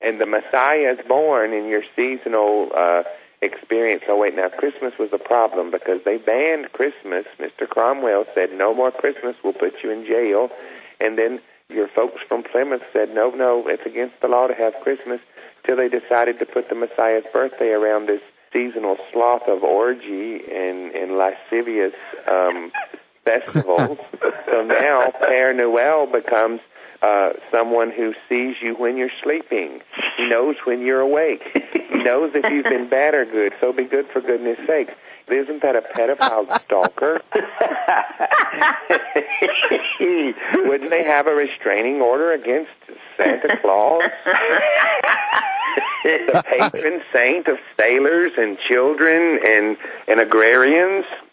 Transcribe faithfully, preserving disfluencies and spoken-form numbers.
and the Messiah is born in your seasonal uh, experience. Oh, wait, now Christmas was a problem because they banned Christmas. Mister Cromwell said, no more Christmas, we'll put you in jail. And then your folks from Plymouth said, no, no, it's against the law to have Christmas, till they decided to put the Messiah's birthday around this seasonal sloth of orgy and, and lascivious um, festivals. So now Père Noël becomes uh, someone who sees you when you're sleeping. He knows when you're awake. He knows if you've been bad or good, so be good for goodness sake. Isn't that a pedophile stalker? Wouldn't they have a restraining order against Santa Claus? The patron saint of sailors and children and, and agrarians?